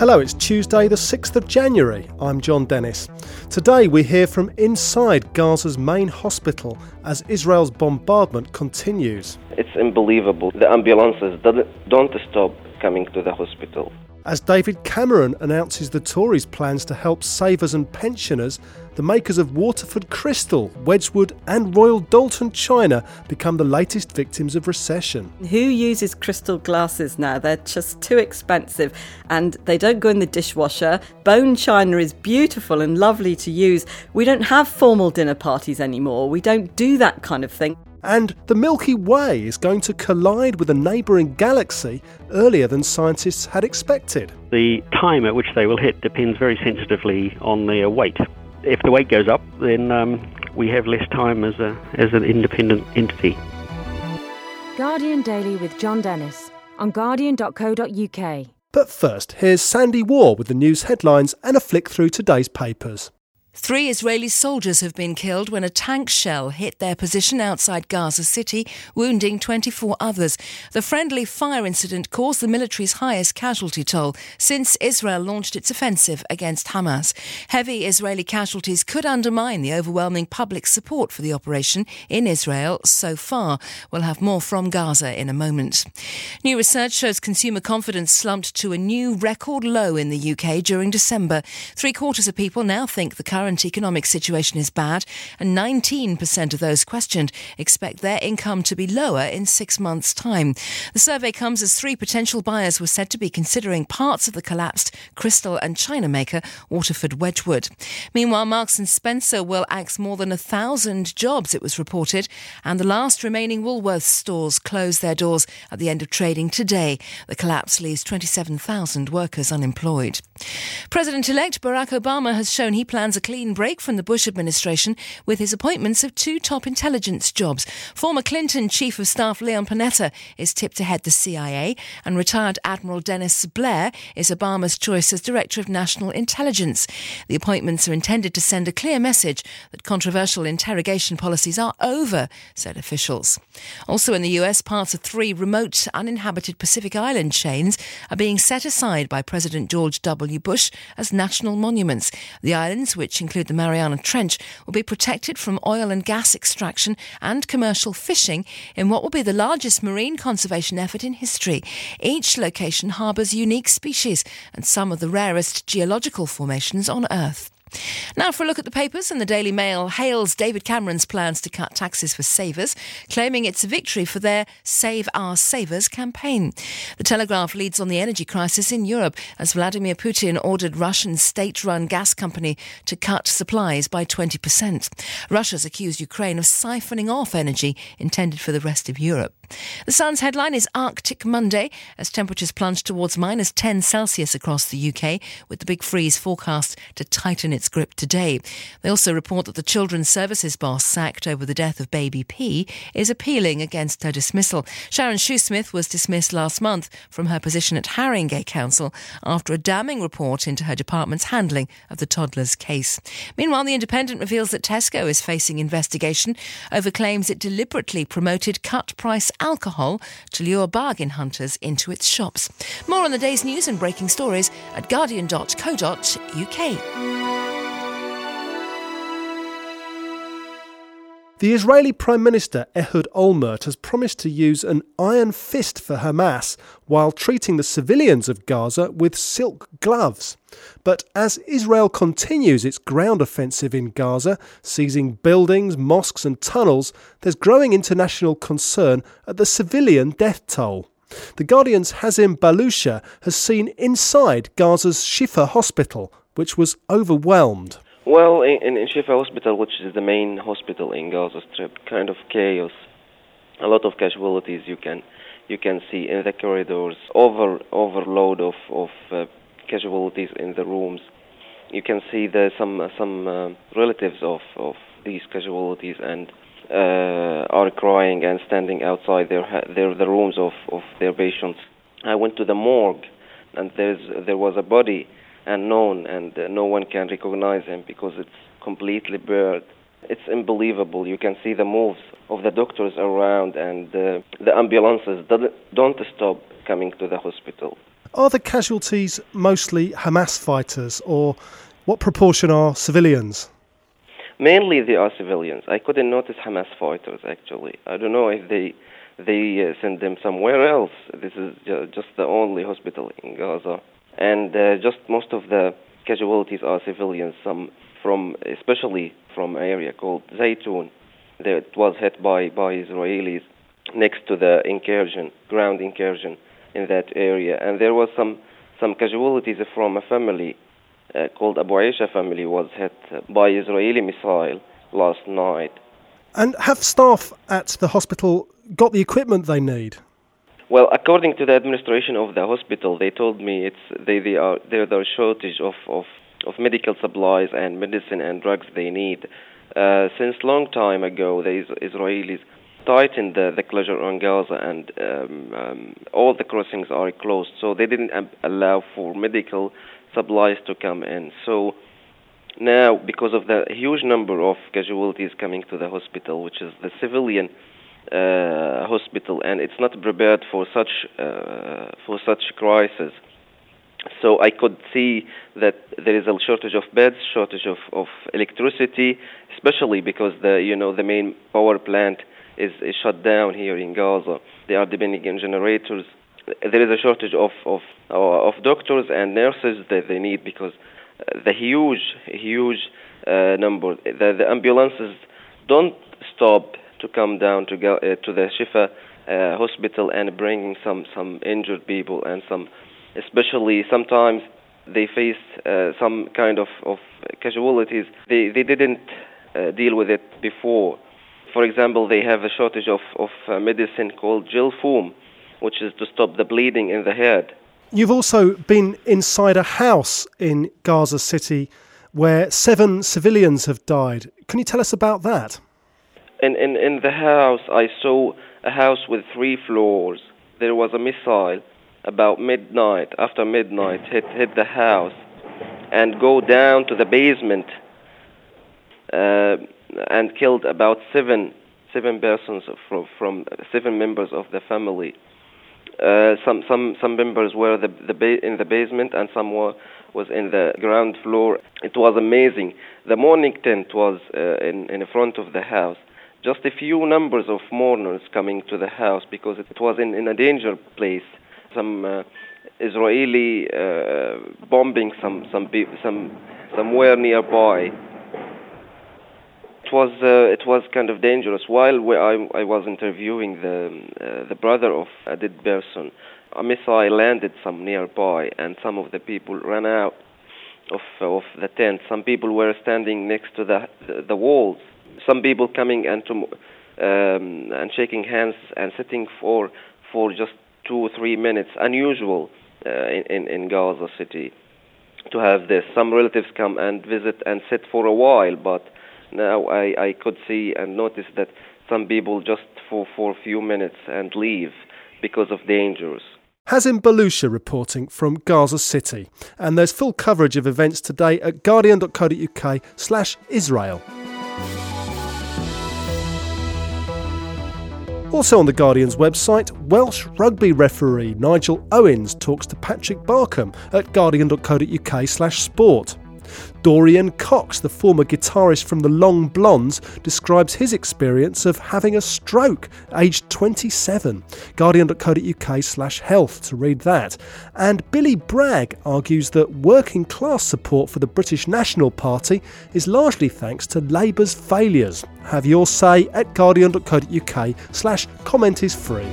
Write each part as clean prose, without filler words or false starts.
Hello, it's Tuesday the 6th of January. I'm John Dennis. Today we hear from inside Gaza's main hospital as Israel's bombardment continues. It's unbelievable. The ambulances don't stop coming to the hospital. As David Cameron announces the Tories' plans to help savers and pensioners, the makers of Waterford Crystal, Wedgwood and Royal Doulton China become the latest victims of recession. Who uses crystal glasses now? They're just too expensive and they don't go in the dishwasher. Bone china is beautiful and lovely to use. We don't have formal dinner parties anymore. We don't do that kind of thing. And the Milky Way is going to collide with a neighbouring galaxy earlier than scientists had expected. The time at which they will hit depends very sensitively on their weight. If the weight goes up, then we have less time as an independent entity. Guardian Daily with John Dennis on guardian.co.uk. But first, here's Sandy Waugh with the news headlines and a flick through today's papers. 3 Israeli soldiers have been killed when a tank shell hit their position outside Gaza City, wounding 24 others. The friendly fire incident caused the military's highest casualty toll since Israel launched its offensive against Hamas. Heavy Israeli casualties could undermine the overwhelming public support for the operation in Israel so far. We'll have more from Gaza in a moment. New research shows consumer confidence slumped to a new record low in the UK during December. 3/4 of people now think the current economic situation is bad, and 19% of those questioned expect their income to be lower in 6 months' time. The survey comes as 3 potential buyers were said to be considering parts of the collapsed crystal and china maker Waterford Wedgwood. Meanwhile, Marks & Spencer will axe more than 1,000 jobs, it was reported, and the last remaining Woolworths stores close their doors at the end of trading today. The collapse leaves 27,000 workers unemployed. President-elect Barack Obama has shown he plans a clean break from the Bush administration with his appointments of 2 top intelligence jobs. Former Clinton Chief of Staff Leon Panetta is tipped to head the CIA, and retired Admiral Dennis Blair is Obama's choice as Director of National Intelligence. The appointments are intended to send a clear message that controversial interrogation policies are over, said officials. Also in the US, parts of 3 remote, uninhabited Pacific Island chains are being set aside by President George W. Bush as national monuments. The islands, which include the Mariana Trench, will be protected from oil and gas extraction and commercial fishing in what will be the largest marine conservation effort in history. Each location harbours unique species and some of the rarest geological formations on Earth. Now for a look at the papers, and the Daily Mail hails David Cameron's plans to cut taxes for savers, claiming it's a victory for their Save Our Savers campaign. The Telegraph leads on the energy crisis in Europe as Vladimir Putin ordered Russian state-run gas company to cut supplies by 20%. Russia's accused Ukraine of siphoning off energy intended for the rest of Europe. The Sun's headline is Arctic Monday as temperatures plunge towards minus 10 Celsius across the UK, with the big freeze forecast to tighten its grip today. They also report that the Children's Services boss sacked over the death of baby P is appealing against her dismissal. Sharon Shoesmith was dismissed last month from her position at Haringey Council after a damning report into her department's handling of the toddler's case. Meanwhile, The Independent reveals that Tesco is facing investigation over claims it deliberately promoted cut-price alcohol to lure bargain hunters into its shops. More on the day's news and breaking stories at guardian.co.uk. The Israeli Prime Minister Ehud Olmert has promised to use an iron fist for Hamas while treating the civilians of Gaza with silk gloves. But as Israel continues its ground offensive in Gaza, seizing buildings, mosques and tunnels, there's growing international concern at the civilian death toll. The Guardian's Hazem Balusha has seen inside Gaza's Shifa hospital, which was overwhelmed. Well, in Shifa Hospital, which is the main hospital in Gaza Strip, kind of chaos. A lot of casualties you can see in the corridors. Overload of casualties in the rooms. You can see some relatives of these casualties and are crying and standing outside the rooms of their patients. I went to the morgue, and there was a body unknown, and no one can recognize him because it's completely buried. It's unbelievable. You can see the moves of the doctors around, and the ambulances don't stop coming to the hospital. Are the casualties mostly Hamas fighters, or what proportion are civilians? Mainly they are civilians. I couldn't notice Hamas fighters, actually. I don't know if they send them somewhere else. This is just the only hospital in Gaza. And just most of the casualties are civilians, especially from an area called Zaytun. That was hit by Israelis next to the ground incursion in that area. And there was some casualties from a family called Abu Aisha family was hit by Israeli missile last night. And have staff at the hospital got the equipment they need? Well, according to the administration of the hospital, they told me there's a shortage of medical supplies and medicine and drugs they need. Since long time ago, the Israelis tightened the closure on Gaza, and all the crossings are closed, so they didn't allow for medical supplies to come in. So now, because of the huge number of casualties coming to the hospital, which is the civilian hospital, and it's not prepared for such crisis. So I could see that there is a shortage of beds, shortage of electricity, especially because the main power plant is shut down here in Gaza. They are depending on generators. There is a shortage of doctors and nurses that they need because the huge number. The ambulances don't stop to come down to the Shifa hospital and bringing some injured people, and especially sometimes they face some kind of casualties. They didn't deal with it before. For example, they have a shortage of medicine called Gelfoam, which is to stop the bleeding in the head. You've also been inside a house in Gaza City where 7 civilians have died. Can you tell us about that? In the house, I saw a house with 3 floors. There was a missile about midnight, after midnight, hit the house and go down to the basement and killed about seven persons from 7 members of the family. Some members were in the basement, and some was in the ground floor. It was amazing. The mourning tent was in front of the house. Just a few numbers of mourners coming to the house because it was in a danger place. Some Israeli bombing somewhere nearby. It was kind of dangerous. While I was interviewing the brother of a dead person, a missile landed some nearby, and some of the people ran out of the tent. Some people were standing next to the walls. Some people coming and shaking hands and sitting for just 2 or 3 minutes. Unusual in Gaza City to have this. Some relatives come and visit and sit for a while, but now I could see and notice that some people just for a few minutes and leave because of dangers. Hazim Balusha reporting from Gaza City. And there's full coverage of events today at guardian.co.uk/Israel. Also on The Guardian's website, Welsh rugby referee Nigel Owens talks to Patrick Barkham at guardian.co.uk/sport. Dorian Cox, the former guitarist from the Long Blondes, describes his experience of having a stroke, aged 27. Guardian.co.uk/health to read that. And Billy Bragg argues that working class support for the British National Party is largely thanks to Labour's failures. Have your say at Guardian.co.uk/comment is free.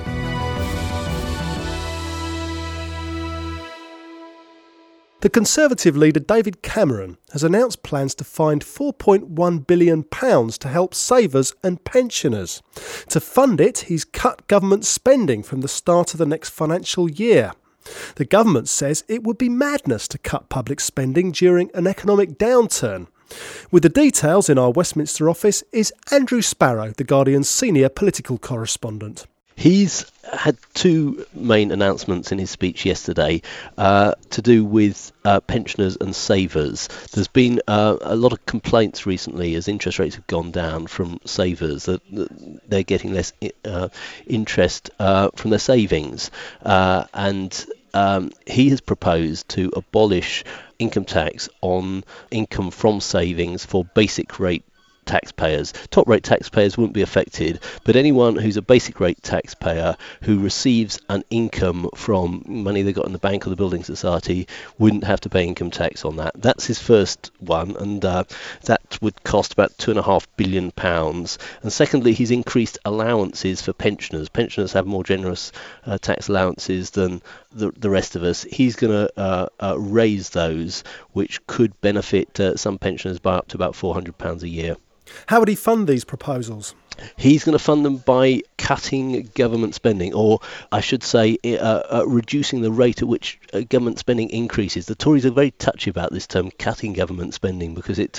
The Conservative leader David Cameron has announced plans to find £4.1 billion to help savers and pensioners. To fund it, he's cut government spending from the start of the next financial year. The government says it would be madness to cut public spending during an economic downturn. With the details in our Westminster office is Andrew Sparrow, The Guardian's senior political correspondent. He's had 2 main announcements in his speech yesterday to do with pensioners and savers. There's been a lot of complaints recently as interest rates have gone down from savers that they're getting less interest from their savings, and he has proposed to abolish income tax on income from savings for basic rate taxpayers. Top rate taxpayers wouldn't be affected, but anyone who's a basic rate taxpayer who receives an income from money they got in the bank or the building society wouldn't have to pay income tax on that. That's his first one, and that would cost about £2.5 billion. And secondly, he's increased allowances for pensioners. Pensioners have more generous tax allowances than the rest of us. He's going to raise those, which could benefit some pensioners by up to about £400 a year. How would he fund these proposals? He's going to fund them by cutting government spending, or I should say reducing the rate at which government spending increases. The Tories are very touchy about this term, cutting government spending, because it's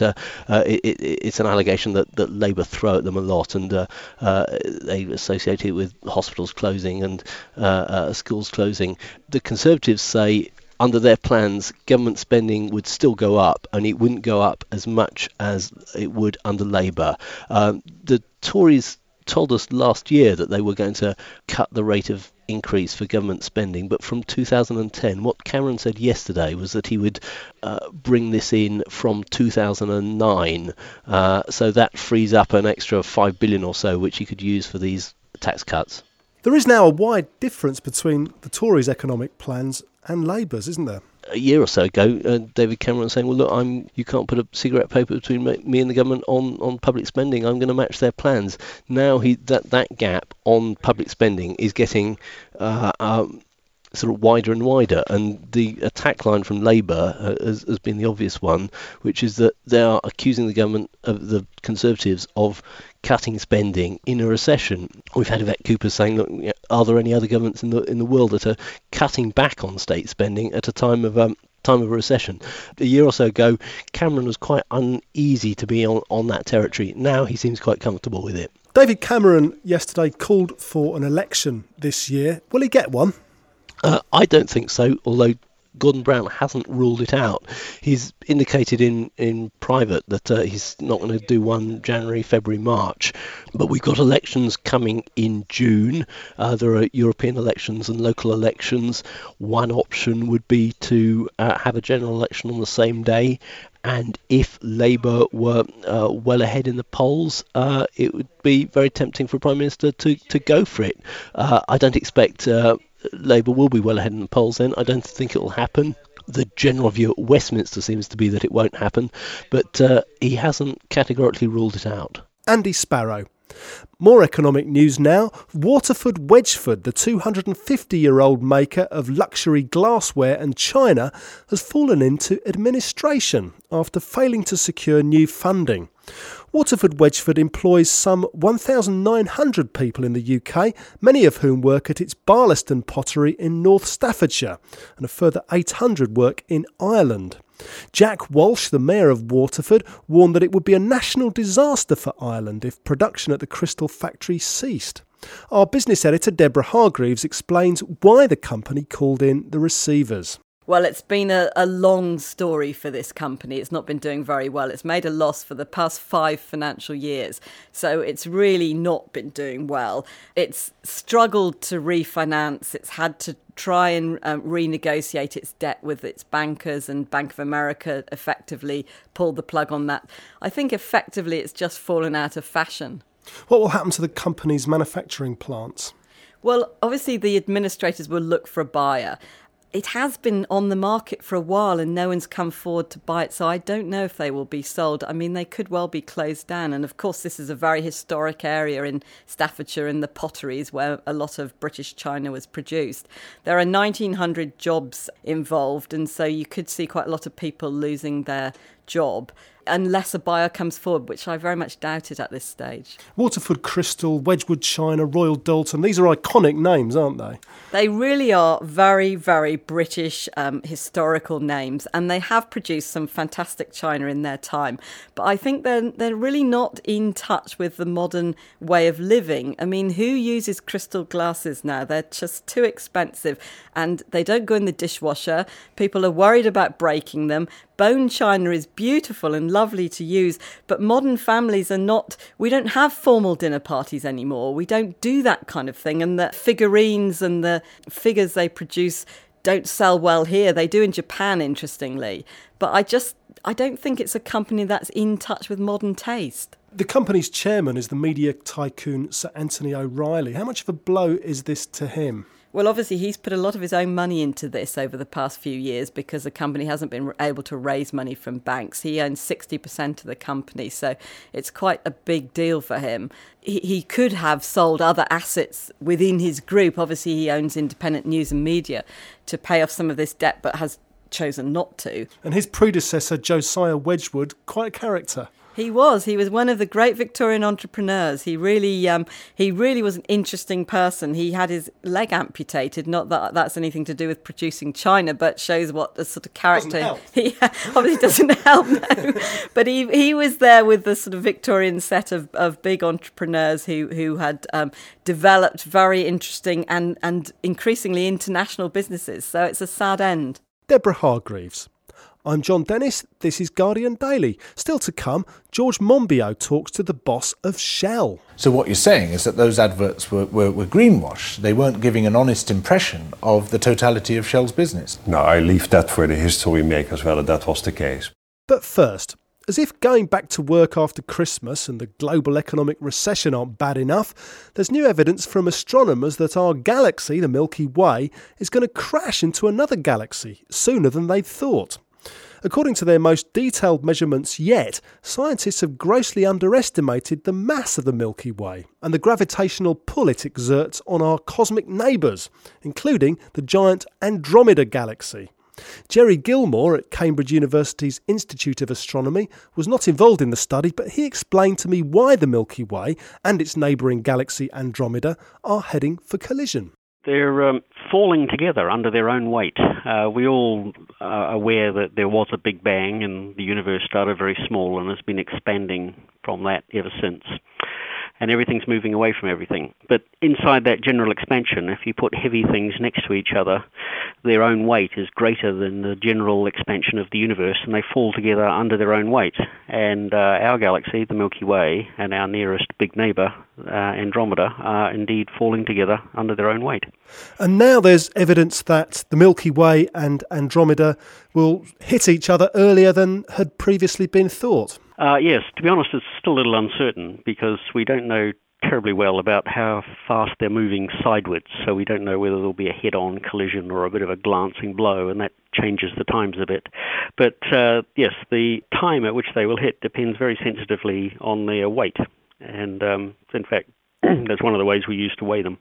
an allegation that Labour throw at them a lot, and they associate it with hospitals closing and schools closing. The Conservatives say under their plans, government spending would still go up, and it wouldn't go up as much as it would under Labour. The Tories told us last year that they were going to cut the rate of increase for government spending, but from 2010, what Cameron said yesterday was that he would bring this in from 2009, so that frees up an extra $5 billion or so, which he could use for these tax cuts. There is now a wide difference between the Tories' economic plans and Labour's, isn't there? A year or so ago, David Cameron was saying, well, look, you can't put a cigarette paper between me and the government on public spending. I'm going to match their plans. Now that gap on public spending is getting sort of wider and wider, and the attack line from Labour has been the obvious one, which is that they are accusing the government, of the Conservatives, of cutting spending in a recession. We've had Yvette Cooper saying, look, are there any other governments in the world that are cutting back on state spending at a time of a recession? A year or so ago, Cameron was quite uneasy to be on that territory. Now he seems quite comfortable with it. David Cameron yesterday called for an election this year. Will he get one? I don't think so, although Gordon Brown hasn't ruled it out. He's indicated in private that he's not going to do one January, February, March. But we've got elections coming in June. There are European elections and local elections. One option would be to have a general election on the same day. And if Labour were well ahead in the polls, it would be very tempting for a Prime Minister to go for it. I don't expect Labour will be well ahead in the polls then. I don't think it will happen. The general view at Westminster seems to be that it won't happen, but he hasn't categorically ruled it out. Andy Sparrow. More economic news now. Waterford Wedgford, the 250-year-old maker of luxury glassware and china, has fallen into administration after failing to secure new funding. Waterford Wedgford employs some 1,900 people in the UK, many of whom work at its Barlaston pottery in North Staffordshire, and a further 800 work in Ireland. Jack Walsh, the mayor of Waterford, warned that it would be a national disaster for Ireland if production at the Crystal factory ceased. Our business editor Deborah Hargreaves explains why the company called in the receivers. Well, it's been a long story for this company. It's not been doing very well. It's made a loss for the past 5 financial years. So it's really not been doing well. It's struggled to refinance. It's had to try and renegotiate its debt with its bankers, and Bank of America effectively pulled the plug on that. I think effectively it's just fallen out of fashion. What will happen to the company's manufacturing plants? Well, obviously the administrators will look for a buyer. It has been on the market for a while and no one's come forward to buy it, so I don't know if they will be sold. I mean, they could well be closed down. And of course, this is a very historic area in Staffordshire, in the potteries where a lot of British china was produced. There are 1,900 jobs involved, and so you could see quite a lot of people losing their job unless a buyer comes forward, which I very much doubt it at this stage. Waterford Crystal, Wedgwood China, Royal Dalton, these are iconic names, aren't they? They really are very, very British historical names, and they have produced some fantastic china in their time. But I think they're really not in touch with the modern way of living. I mean, who uses crystal glasses now? They're just too expensive, and they don't go in the dishwasher. People are worried about breaking them. Bone china is beautiful and lovely to use, but modern families are not, we don't have formal dinner parties anymore. We don't do that kind of thing, and the figurines and the figures they produce don't sell well here. They do in Japan, interestingly. But I don't think it's a company that's in touch with modern taste. The company's chairman is the media tycoon Sir Anthony O'Reilly. How much of a blow is this to him? Well, obviously, he's put a lot of his own money into this over the past few years because the company hasn't been able to raise money from banks. He owns 60% of the company, so it's quite a big deal for him. He could have sold other assets within his group. Obviously, he owns Independent News and Media to pay off some of this debt, but has chosen not to. And his predecessor, Josiah Wedgwood, quite a character. He was one of the great Victorian entrepreneurs. He really was an interesting person. He had his leg amputated, not that that's anything to do with producing china, but shows what the sort of character he obviously doesn't help. No. But he was there with the sort of Victorian set of big entrepreneurs who had developed very interesting and increasingly international businesses. So it's a sad end. Deborah Hargreaves. I'm John Dennis, this is Guardian Daily. Still to come, George Monbiot talks to the boss of Shell. So what you're saying is that those adverts were greenwash. They weren't giving an honest impression of the totality of Shell's business. No, I leave that for the history makers whether that was the case. But first, as if going back to work after Christmas and the global economic recession aren't bad enough, there's new evidence from astronomers that our galaxy, the Milky Way, is going to crash into another galaxy sooner than they'd thought. According to their most detailed measurements yet, scientists have grossly underestimated the mass of the Milky Way and the gravitational pull it exerts on our cosmic neighbours, including the giant Andromeda galaxy. Jerry Gilmore at Cambridge University's Institute of Astronomy was not involved in the study, but he explained to me why the Milky Way and its neighbouring galaxy Andromeda are heading for collision. They're falling together under their own weight. We all are aware that there was a Big Bang and the universe started very small and has been expanding from that ever since. And everything's moving away from everything. But inside that general expansion, if you put heavy things next to each other, their own weight is greater than the general expansion of the universe, and they fall together under their own weight. And our galaxy, the Milky Way, and our nearest big neighbour, Andromeda, are indeed falling together under their own weight. And now there's evidence that the Milky Way and Andromeda will hit each other earlier than had previously been thought. Yes, to be honest, it's still a little uncertain because we don't know terribly well about how fast they're moving sideways, so we don't know whether there'll be a head-on collision or a bit of a glancing blow, and that changes the times a bit. But yes, the time at which they will hit depends very sensitively on their weight, and in fact, that's one of the ways we use to weigh them.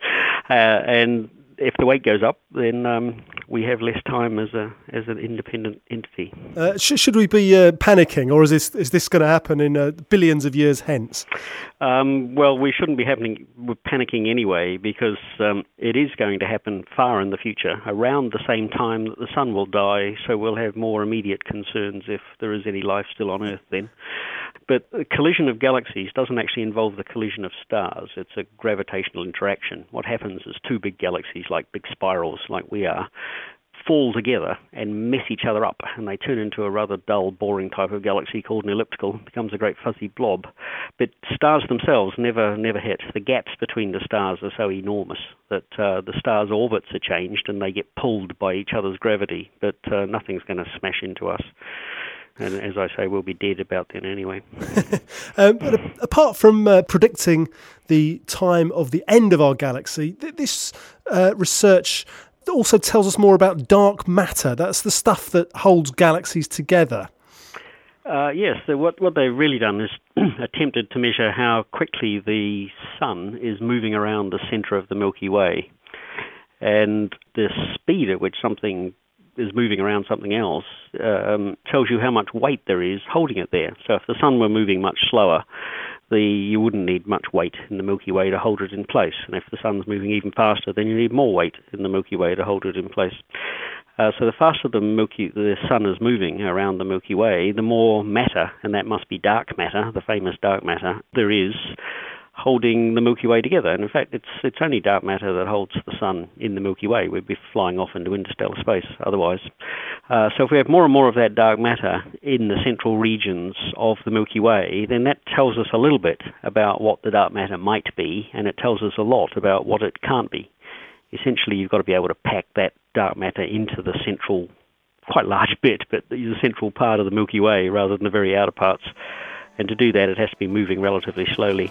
And if the weight goes up, then we have less time as an independent entity. Should we be panicking, or is this going to happen in billions of years hence? Well, we shouldn't be panicking anyway, because it is going to happen far in the future, around the same time that the sun will die, so we'll have more immediate concerns if there is any life still on Earth then. But the collision of galaxies doesn't actually involve the collision of stars. It's a gravitational interaction. What happens is two big galaxies, like big spirals like we are, fall together and mess each other up, and they turn into a rather dull, boring type of galaxy called an elliptical. It becomes a great fuzzy blob. But stars themselves never hit. The gaps between the stars are so enormous that the stars' orbits are changed and they get pulled by each other's gravity, but nothing's going to smash into us. And as I say, we'll be dead about then anyway. But apart from predicting the time of the end of our galaxy, this research also tells us more about dark matter. That's the stuff that holds galaxies together. Yes, so what they've really done is attempted to measure how quickly the sun is moving around the centre of the Milky Way. And the speed at which something is moving around something else tells you how much weight there is holding it there. So if the sun were moving much slower, you wouldn't need much weight in the Milky Way to hold it in place. And if the sun's moving even faster, then you need more weight in the Milky Way to hold it in place. So the faster the sun is moving around the Milky Way, the more matter, and that must be dark matter, the famous dark matter, there is holding the Milky Way together. And in fact, it's only dark matter that holds the sun in the Milky Way. We'd be flying off into interstellar space otherwise. So if we have more and more of that dark matter in the central regions of the Milky Way, then that tells us a little bit about what the dark matter might be, and it tells us a lot about what it can't be. essentially you've got to be able to pack that dark matter into the central, quite large bit, but the central part of the Milky Way rather than the very outer parts. And to do that, it has to be moving relatively slowly.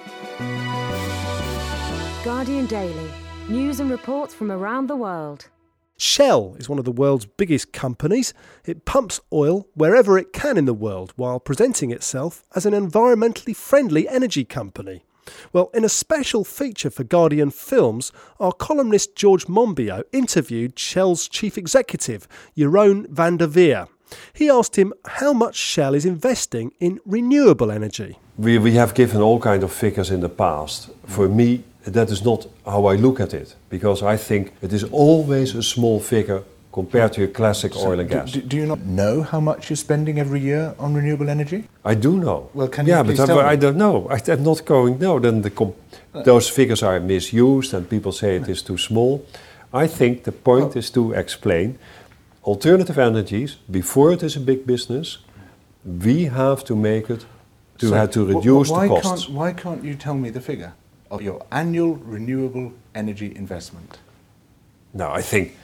Guardian Daily. News and reports from around the world. Shell is one of the world's biggest companies. It pumps oil wherever it can in the world while presenting itself as an environmentally friendly energy company. Well, in a special feature for Guardian Films, our columnist George Monbiot interviewed Shell's chief executive, Jeroen van der Veer. He asked him how much Shell is investing in renewable energy. We have given all kinds of figures in the past. For me, that is not how I look at it, because I think it is always a small figure compared to your classic oil and gas. Do you not know how much you're spending every year on renewable energy? I do know. Well, can you please tell me? I don't know. I'm not going, no, then those figures are misused and people say it is too small. I think the point is to explain alternative energies, before it is a big business, we have to make it, have to reduce the costs. Why can't you tell me the figure of your annual renewable energy investment? No, I think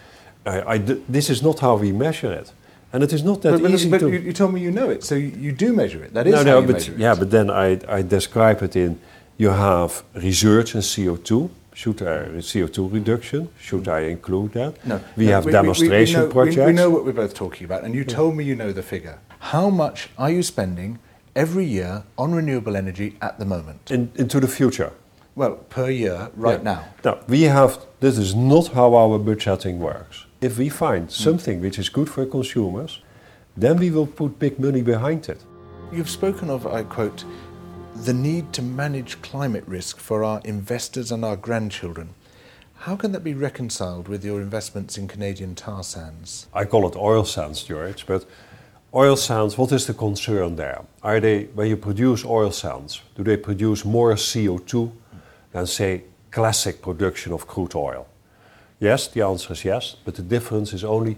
this is not how we measure it. And it is not that easy to... But you told me you know it, so you do measure it. That is how you measure it. Yeah, but then I describe it in, you have research in CO2. Should I CO2 reduction? Should I include that? No. We have demonstration projects. We know what we're both talking about, and you told me you know the figure. How much are you spending every year on renewable energy at the moment? Into the future. Well, per year, now. Now, this is not how our budgeting works. If we find something which is good for consumers, then we will put big money behind it. You've spoken of, I quote, the need to manage climate risk for our investors and our grandchildren. How can that be reconciled with your investments in Canadian tar sands? I call it oil sands, George, but oil sands, what is the concern there? When you produce oil sands, do they produce more CO2 than, say, classic production of crude oil? Yes, the answer is yes, but the difference is only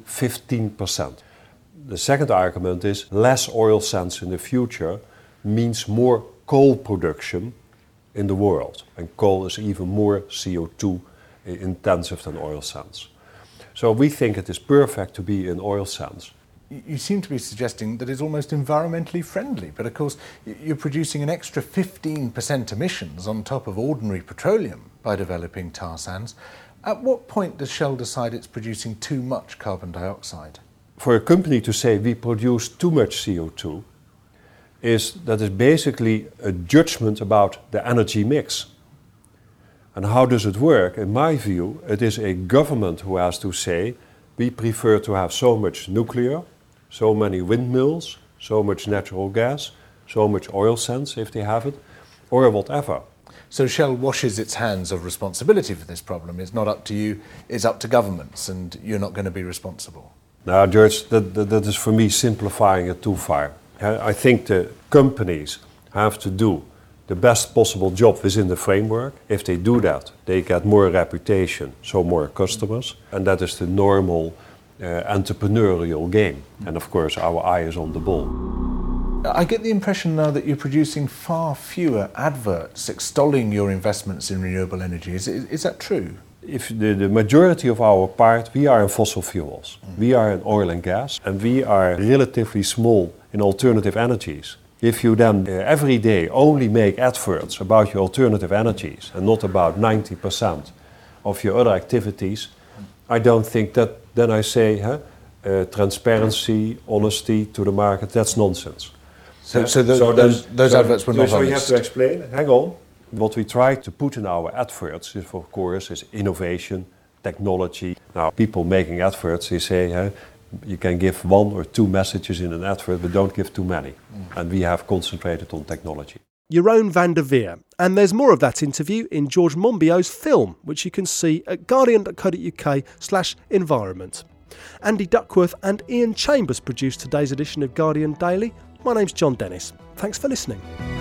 15%. The second argument is less oil sands in the future means more coal production in the world. And coal is even more CO2 intensive than oil sands. So we think it is perfect to be in oil sands. You seem to be suggesting that it's almost environmentally friendly, but of course you're producing an extra 15% emissions on top of ordinary petroleum by developing tar sands. At what point does Shell decide it's producing too much carbon dioxide? For a company to say we produce too much CO2, that is basically a judgment about the energy mix. And how does it work? In my view, it is a government who has to say, we prefer to have so much nuclear, so many windmills, so much natural gas, so much oil sands if they have it, or whatever. So Shell washes its hands of responsibility for this problem. It's not up to you, it's up to governments, and you're not going to be responsible. Now, George, that is for me simplifying it too far. I think the companies have to do the best possible job within the framework. If they do that, they get more reputation, so more customers. And that is the normal entrepreneurial game. And of course, our eye is on the ball. I get the impression now that you're producing far fewer adverts extolling your investments in renewable energy. Is that true? If the majority of our part, we are in fossil fuels. We are in oil and gas, and we are relatively small in alternative energies. If you then every day only make adverts about your alternative energies and not about 90% of your other activities, I don't think that, then I say, transparency, honesty to the market, that's nonsense. So those adverts were not honest. So you have to explain, hang on. What we try to put in our adverts is, of course, is innovation, technology. Now, people making adverts, they say, you can give 1 or 2 messages in an advert, but don't give too many. And we have concentrated on technology. Jeroen van der Veer. And there's more of that interview in George Monbiot's film, which you can see at guardian.co.uk/environment. Andy Duckworth and Ian Chambers produced today's edition of Guardian Daily. My name's John Dennis. Thanks for listening.